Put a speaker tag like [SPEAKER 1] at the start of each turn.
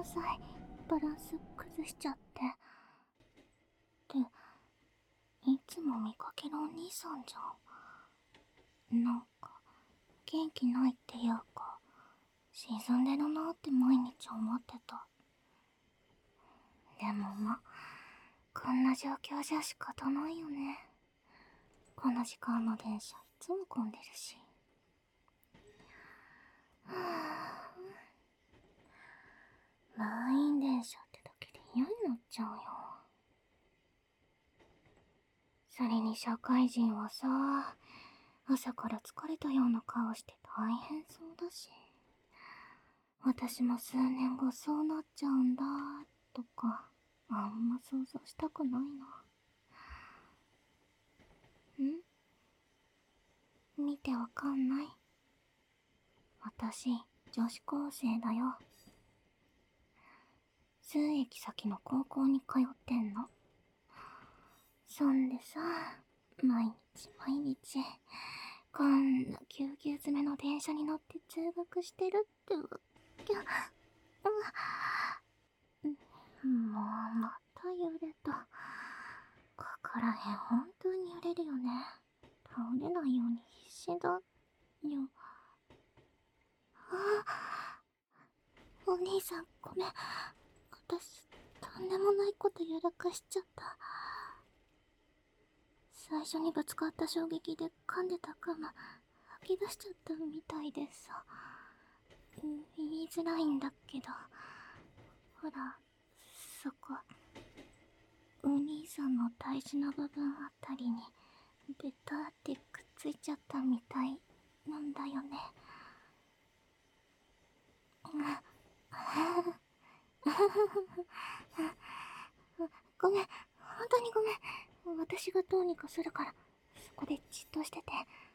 [SPEAKER 1] さい、バランス崩しちゃって。っていつも見かけるお兄さんじゃん。なんか元気ないっていうか、沈んでるなって毎日思ってた。でもこんな状況じゃ仕方ないよね。この時間の電車いつも混んでるし。はぁ、満員電車ってだけで嫌になっちゃうよ。それに社会人はさ、朝から疲れたような顔して大変そうだし。私も数年後そうなっちゃうんだとか、あんま想像したくないな。見てわかんない？私、女子高生だよ。数駅先の高校に通ってんの。そんでさ、毎日、こんなぎゅうぎゅう詰めの電車に乗って通学してるってわけ。もうまた揺れた。ここらへん本当に揺れるよね。倒れないように必死だよ。お兄さんごめん。私、とんでもないことやらかしちゃった。最初にぶつかった衝撃で噛んでたガム吐き出しちゃったみたいでさ。言いづらいんだけど、ほら、そこ、お兄さんの大事な部分あたりにベターってくっついちゃったみたいなんだよね。ごめん、本当にごめん。私がどうにかするから、そこでじっとしてて。